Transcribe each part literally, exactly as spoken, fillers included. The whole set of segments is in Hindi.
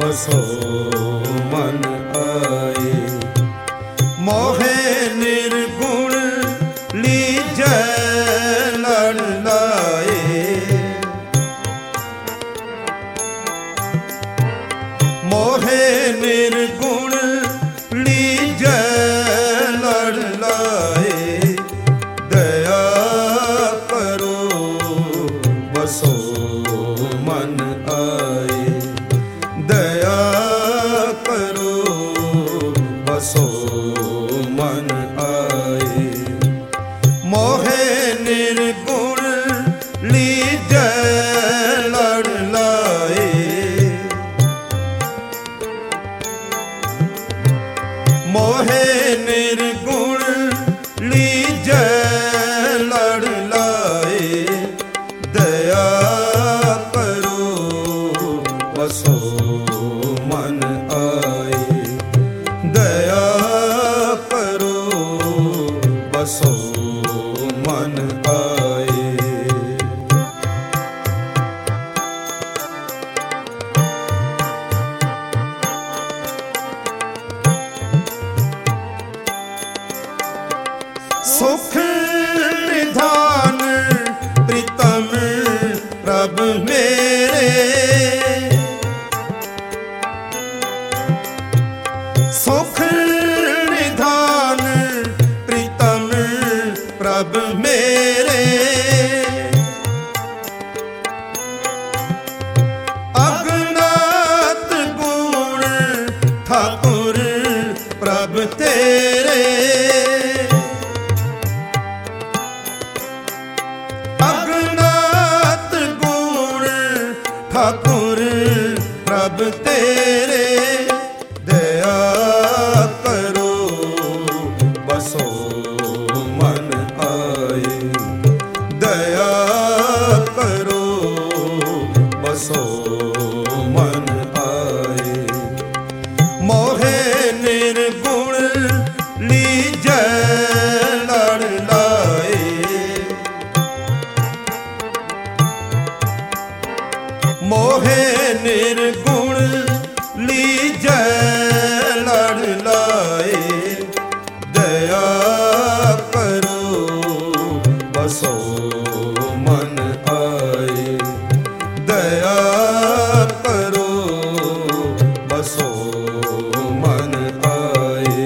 बसो मन आए। मोहे निर्गुण लीजै लड़ लाए। मोहे निर्गुण लीजै लड़ लाए। दया करो बसो मन आए। दया करो बसो मन आए। मोहे निर्गुण लीजै लड़ लाए। मोहे निर्गुण लीजै लड़ लाए। दया करो बसो मन आए। दया करो बसो मन आए। सुख निधान प्रीतम प्रभ मेरे। सुख निधान प्रीतम प्रभ मेरे। अगनात गुण ठाकुर प्रभ तेरे। अगनात गुण ठाकुर प्रभ तेरे। दया करो बसो मन आए। दया करो बसो मन आए। मोहे निर्गुण लीजै लड़ लाए। मोहे निर्गुण लीजै लड़ लाए। दया करो बसो मन आए। दया करो बसो मन आए।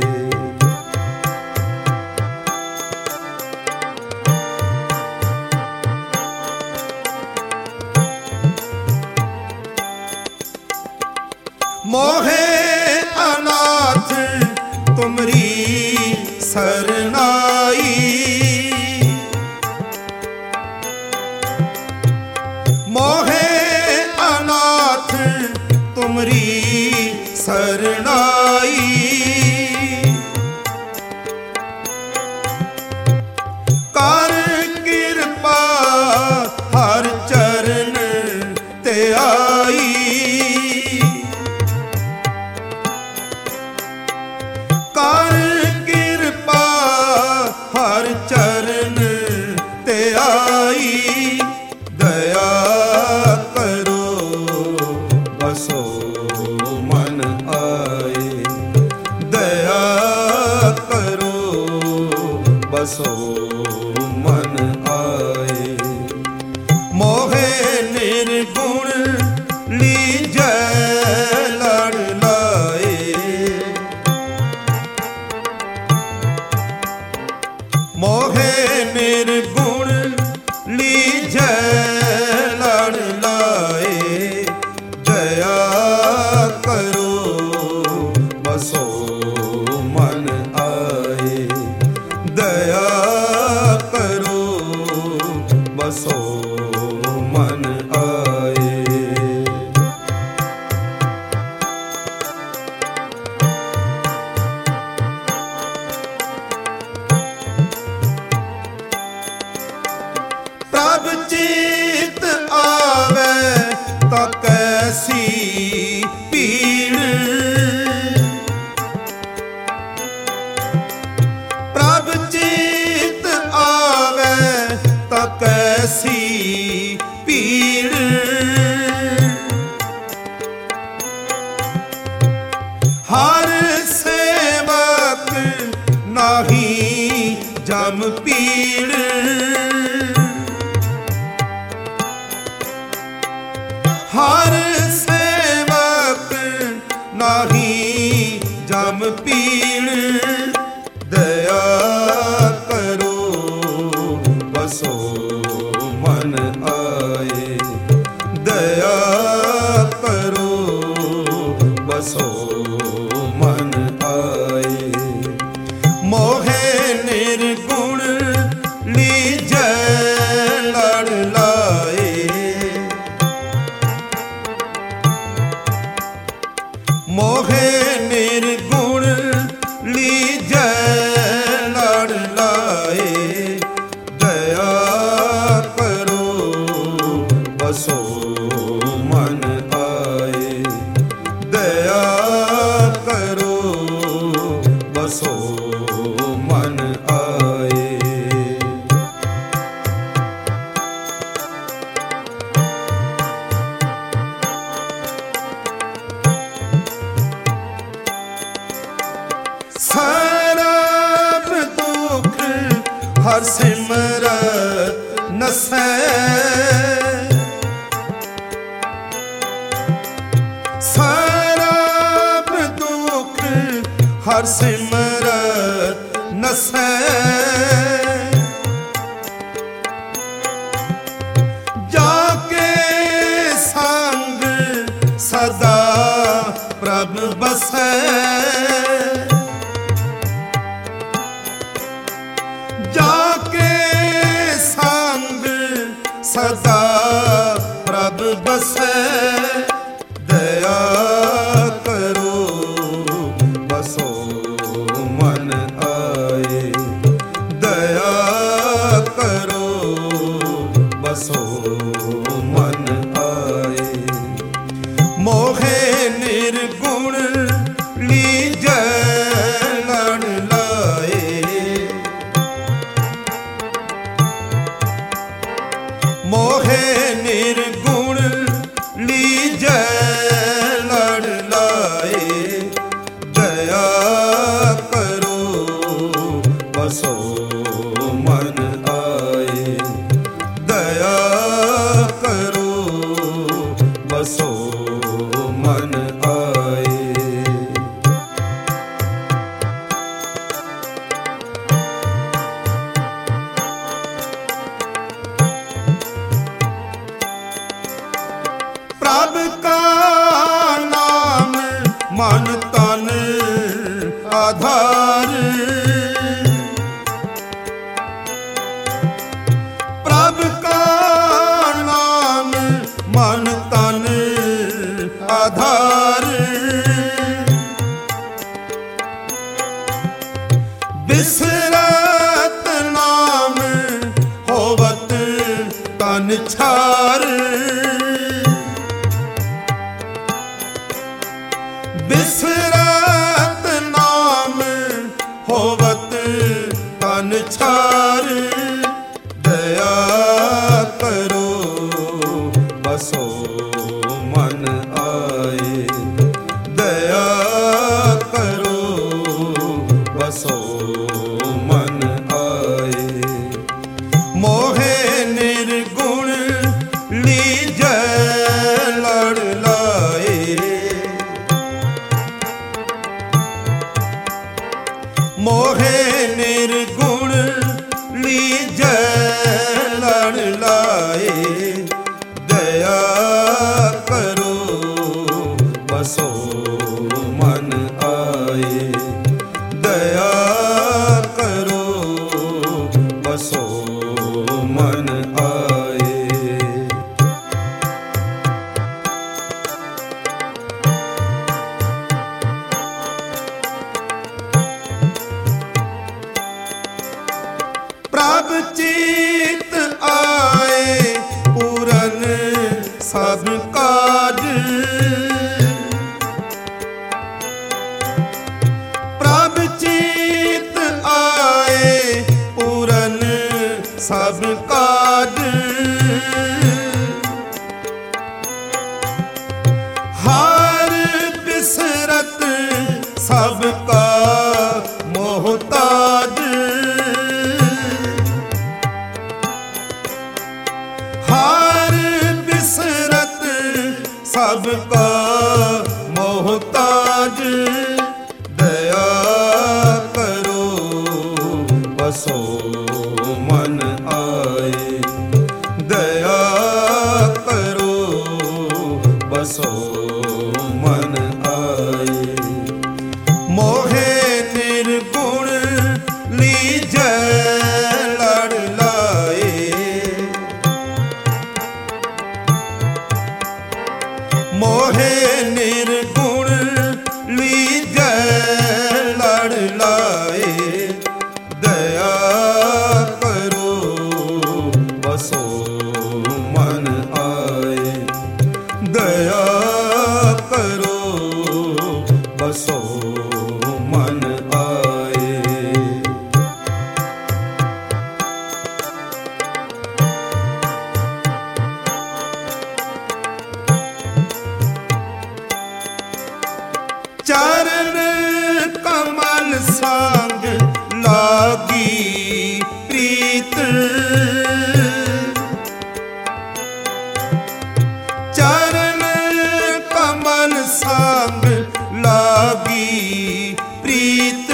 मोहे अनाथ तुमरी सरनाई। मोहे अनाथ तुमरी सरनाई। कर कृपा हर चरण ते आई। कर कृपा हर चरण ते आई। दया करो बसो मन आए। दया करो बसो मन आए। मोहे निर्गुण लीजै लड़ लाए। मोहे निर्गुण लीजै लड़ लाए। दया करो बसो मन आए। दया हर सेवक नाही जम पीड़, हर सेवक नाही जम पीड़। दया करो बसो मन आए, दया करो बसो मन आए। मोहे निर्गुण लीजै लड़ लाए, मोहे निर्गुण लीजै लड़ लाए। दया करो बसो मन आए, दया करो बसो मन आए। सरब दुख हर सिमरत नसै, सरब दुख हर सिमरत नसै। जाके संग सदा प्रभ बसै, जाके संग सदा प्रभ बसै। दया करो बसो मन आए, दया करो बसो मन आए। मोहे निर्गुण लीजै लड़ लाए, मोहे निर्गुण लीजै लड़ लाए। दया करो बसो मन आए, दया करो बसो मन आए। प्रभ का नाम मन तन आधार, प्रभ का नाम मन तन आधार। बिसरत नाम होवत तन छार, बिसरत नाम होवत तन छार। दया करो बसो मन आए, दया करो बसो मन आए। मोहे निर्गुण लीजै लड़ लाए, मोहे निर्गुण लीजै लड़ लाए। दया करो बसो मन आए, दया करो बसो मन आए। प्रभ चित आए पूरन सब काज, प्रभ चित आए पूरन सब काज। हर बिसरत मोहताज दया करो बसो मन आए, दया करो बसो मन आए। मोहे निर्गुण लीजै लड़ लाए, मोहे निर्गुण लीजै लड़ लाए। दया करो बसो मन आए, दया करो बसो मन आए। चरण कमल सांग लागी प्रीत, चरण कमल सांग लागी प्रीत।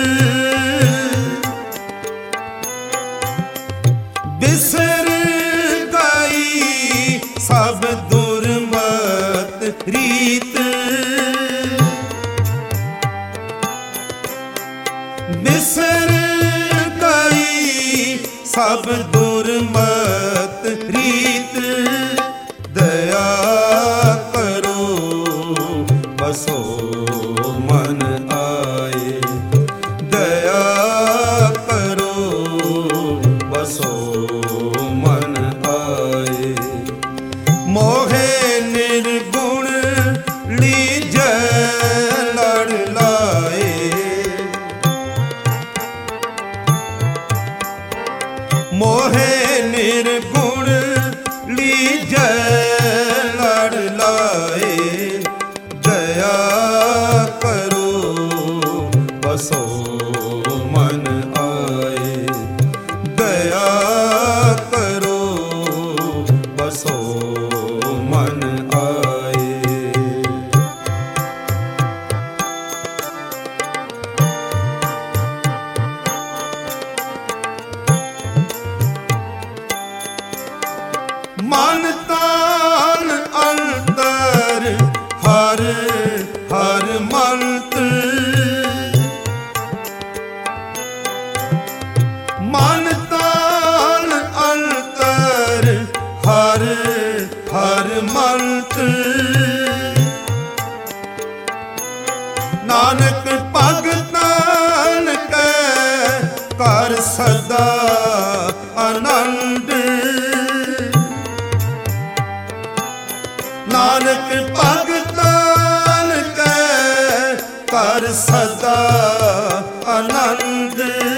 बिसर गई सब दुर्मत रीत, बिसर गई सब दुर्मत रीत। दया करो बसो मन आए, दया करो बसो मन आए। मोहे निर्गुण लीजै लड़ लाए, मोहे निर्गुण लीजै लड़ लाए। दया करो बसो मन आए, दया करो बसो मन आए। मन तान अंतर हर हर मलत, मन तान अंतर हर हर मलत। नानक भगतान कै कर सदा आनंद, नानक भगतान कै कर सदा आनंद।